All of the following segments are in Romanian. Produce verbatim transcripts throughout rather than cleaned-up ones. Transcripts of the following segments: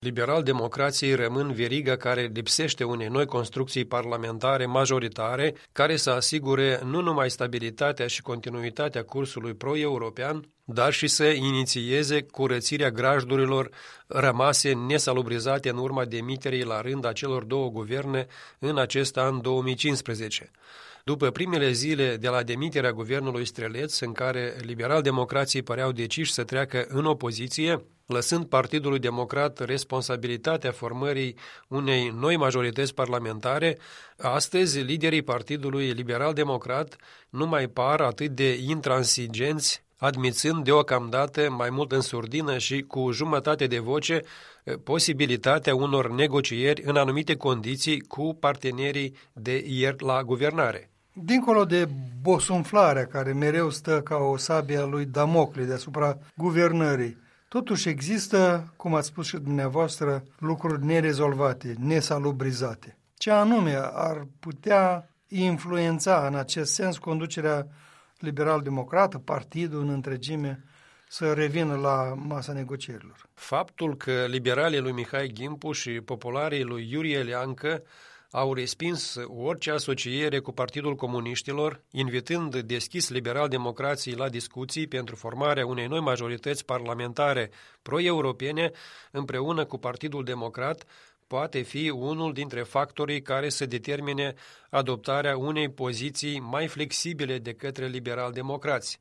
Liberal-democrații rămân veriga care lipsește unei noi construcții parlamentare majoritare care să asigure nu numai stabilitatea și continuitatea cursului pro-european, dar și să inițieze curățirea grajdurilor rămase nesalubrizate în urma demiterii la rând a celor două guverne în acest an două mii cincisprezece. După primele zile de la demiterea guvernului Streleț, în care liberal-democrații păreau deciși să treacă în opoziție, lăsând Partidului Democrat responsabilitatea formării unei noi majorități parlamentare, astăzi liderii Partidului Liberal-Democrat nu mai par atât de intransigenți, admițând deocamdată mai mult în surdină și cu jumătate de voce posibilitatea unor negocieri în anumite condiții cu partenerii de ieri la guvernare. Dincolo de bosunflarea care mereu stă ca o sabie a lui Damocle deasupra guvernării, totuși există, cum ați spus și dumneavoastră, lucruri nerezolvate, nesalubrizate. Ce anume ar putea influența în acest sens conducerea liberal-democrată, partidul în întregime, să revină la masa negocierilor? Faptul că liberalii lui Mihai Gimpu și popularii lui Iurie Leancă au respins orice asociere cu Partidul Comuniștilor, invitând deschis liberal-democrații la discuții pentru formarea unei noi majorități parlamentare pro-europene împreună cu Partidul Democrat, poate fi unul dintre factorii care să determine adoptarea unei poziții mai flexibile de către liberal-democrați.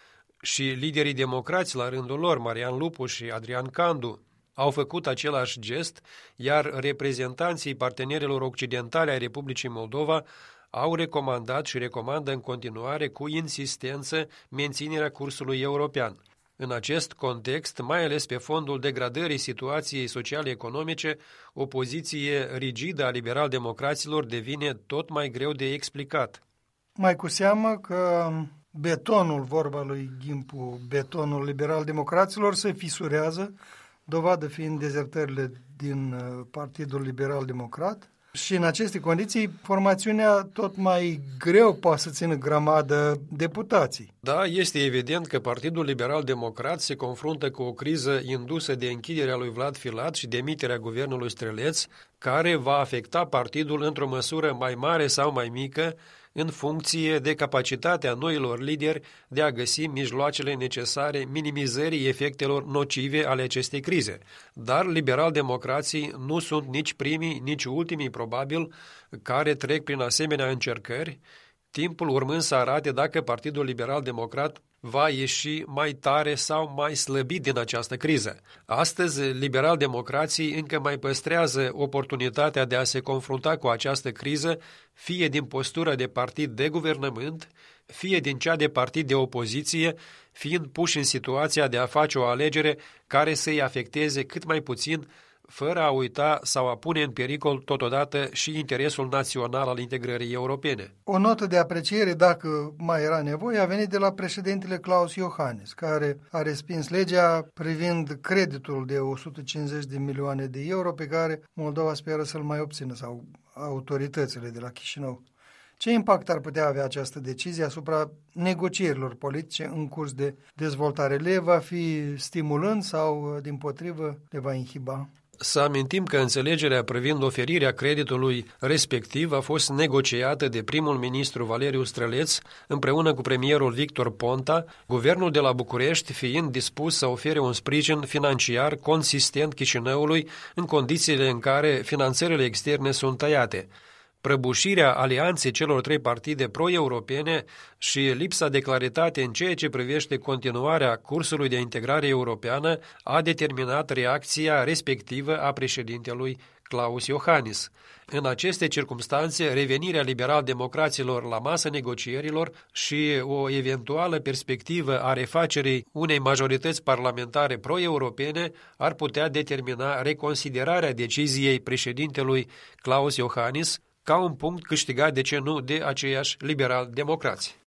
Și liderii democrați, la rândul lor, Marian Lupu și Adrian Candu, au făcut același gest, iar reprezentanții partenerilor occidentali ai Republicii Moldova au recomandat și recomandă în continuare cu insistență menținerea cursului european. În acest context, mai ales pe fondul degradării situației sociale-economice, o poziție rigidă a liberal-democraților devine tot mai greu de explicat. Mai cu seamă că betonul, vorba lui Gimpu, betonul liberal-democraților se fisurează, dovadă fiind dezertările din Partidul Liberal-Democrat. Și în aceste condiții, formațiunea tot mai greu poate să țină grămadă deputații. Da, este evident că Partidul Liberal-Democrat se confruntă cu o criză indusă de închiderea lui Vlad Filat și demiterea guvernului Streleț, care va afecta partidul într-o măsură mai mare sau mai mică, în funcție de capacitatea noilor lideri de a găsi mijloacele necesare minimizării efectelor nocive ale acestei crize. Dar liberal-democrații nu sunt nici primii, nici ultimii, probabil, care trec prin asemenea încercări, timpul urmând să arate dacă Partidul Liberal-Democrat va ieși mai tare sau mai slăbit din această criză. Astăzi, liberal-democrații încă mai păstrează oportunitatea de a se confrunta cu această criză, fie din postura de partid de guvernământ, fie din cea de partid de opoziție, fiind puși în situația de a face o alegere care să-i afecteze cât mai puțin, fără a uita sau a pune în pericol totodată și interesul național al integrării europene. O notă de apreciere, dacă mai era nevoie, a venit de la președintele Klaus Iohannis, care a respins legea privind creditul de o sută cincizeci de milioane de euro pe care Moldova speră să-l mai obțină, sau autoritățile de la Chișinău. Ce impact ar putea avea această decizie asupra negocierilor politice în curs de dezvoltare? Le va fi stimulând sau, dimpotrivă, le va inhiba? Să amintim că înțelegerea privind oferirea creditului respectiv a fost negociată de primul ministru Valeriu Streleț împreună cu premierul Victor Ponta, guvernul de la București fiind dispus să ofere un sprijin financiar consistent Chișinăului în condițiile în care finanțările externe sunt tăiate. Prăbușirea alianței celor trei partide pro-europene și lipsa de claritate în ceea ce privește continuarea cursului de integrare europeană a determinat reacția respectivă a președintelui Klaus Iohannis. În aceste circumstanțe, revenirea liberal-democraților la masa negocierilor și o eventuală perspectivă a refacerii unei majorități parlamentare pro-europene ar putea determina reconsiderarea deciziei președintelui Klaus Iohannis ca un punct câștigat, de ce nu, de aceiași liberal-democrați.